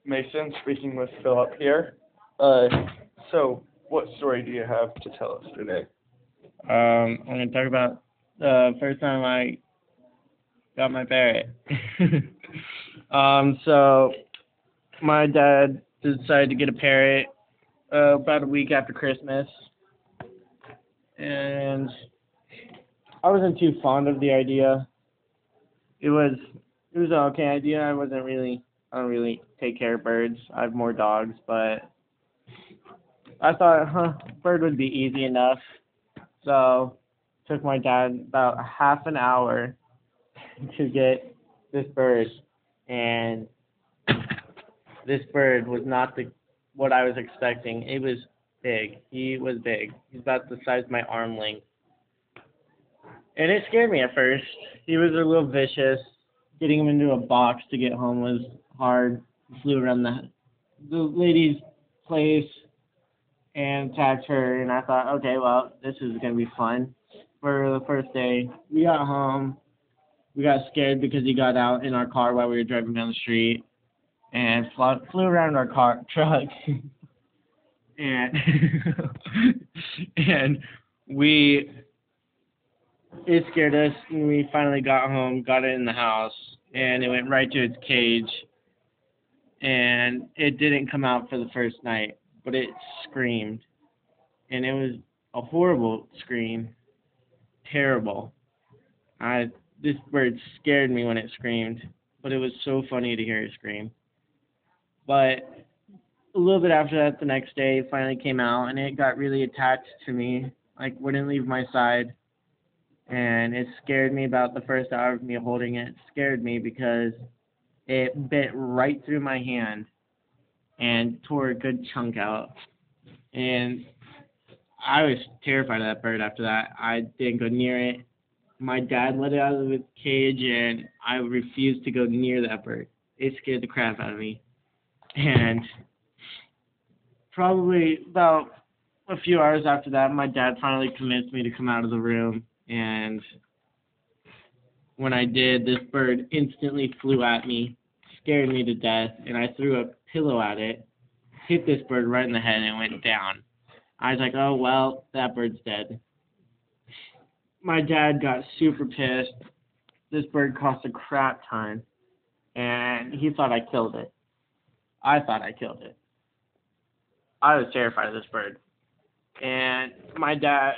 Mason, speaking with Philip here. So, what story do you have to tell us today? I'm going to talk about the first time I got my parrot. So my dad decided to get a parrot about a week after Christmas, and I wasn't too fond of the idea. It was an okay idea. I don't really take care of birds. I have more dogs, but I thought, bird would be easy enough. So took my dad about half an hour to get this bird, and this bird was not the what I was expecting. It was big. He was big. He's about the size of my arm length, and it scared me at first. He was a little vicious. Getting him into a box to get home was hard. He flew around the lady's place and attacked her, and I thought, okay, well, this is gonna be fun. For the first day, we got home. We got scared because he got out in our car while we were driving down the street and flew around our truck, and and we it scared us. And we finally got home, got it in the house, and it went right to its cage. And it didn't come out for the first night, but it screamed, and it was a horrible scream, terrible. I This bird scared me when it screamed, but it was so funny to hear it scream. But a little bit after that, the next day, it finally came out, and it got really attached to me, like wouldn't leave my side, and it scared me about the first hour of me holding it. It scared me because it bit right through my hand and tore a good chunk out, and I was terrified of that bird after that. I didn't go near it. My dad let it out of the cage, and I refused to go near that bird. It scared the crap out of me. And probably about a few hours after that, my dad finally convinced me to come out of the room. And when I did, this bird instantly flew at me, scared me to death, and I threw a pillow at it, hit this bird right in the head, and it went down. I was like, oh, well, that bird's dead. My dad got super pissed. This bird cost a crap ton, and he thought I killed it. I thought I killed it. I was terrified of this bird. And my dad,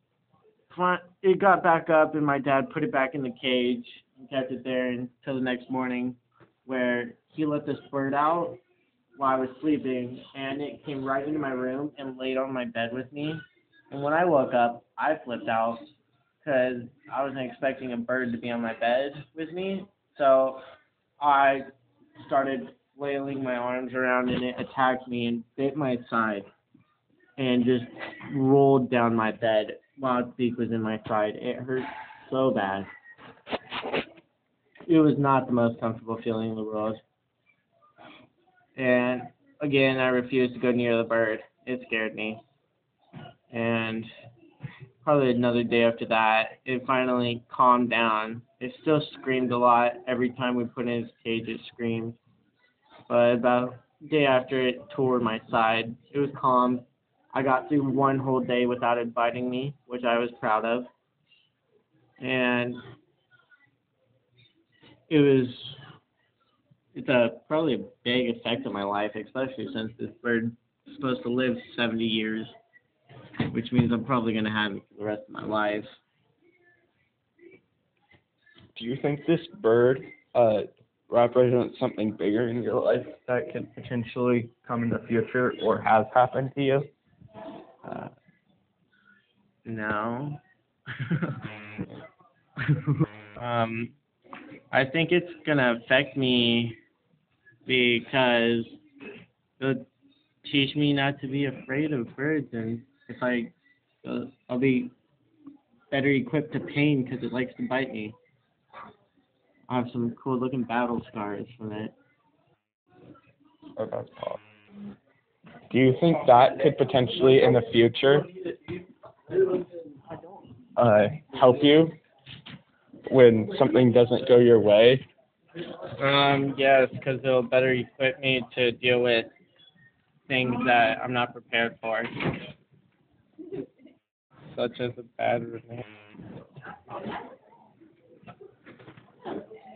it got back up, and my dad put it back in the cage and kept it there until the next morning, where he let this bird out while I was sleeping, and it came right into my room and laid on my bed with me. And when I woke up, I flipped out because I wasn't expecting a bird to be on my bed with me. So I started flailing my arms around, and it attacked me and bit my side and just rolled down my bed while its beak was in my side. It hurt so bad. It was not the most comfortable feeling in the world. And again, I refused to go near the bird. It scared me. And probably another day after that, it finally calmed down. It still screamed a lot. Every time we put it in its cage, it screamed. But about a day after, it tore my side. It was calm. I got through one whole day without it biting me, which I was proud of. And it's probably a big effect on my life, especially since this bird is supposed to live 70 years, which means I'm probably going to have it for the rest of my life. Do you think this bird represents something bigger in your life that can potentially come in the future or has happened to you? No. I think it's going to affect me because it'll teach me not to be afraid of birds, and I'll be better equipped to pain because it likes to bite me. I have some cool looking battle scars from it. Oh, that's awesome. Do you think that could potentially, in the future, help you when something doesn't go your way? Yes, because it'll better equip me to deal with things that I'm not prepared for, such as a bad roommate.